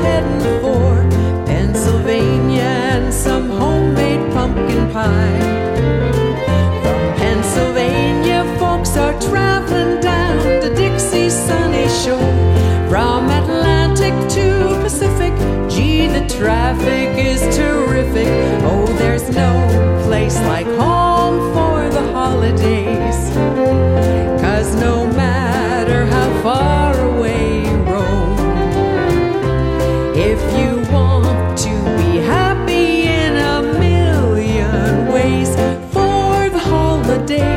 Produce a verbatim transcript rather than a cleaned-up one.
heading for Pennsylvania and some homemade pumpkin pie. From Pennsylvania, folks are traveling down to Dixie's sunny shore. From Atlantic to Pacific, gee, the traffic is terrific. Oh, there's no place like home for the holidays, 'cause no matter how far away you roam, if you want to be happy in a million ways, for the holidays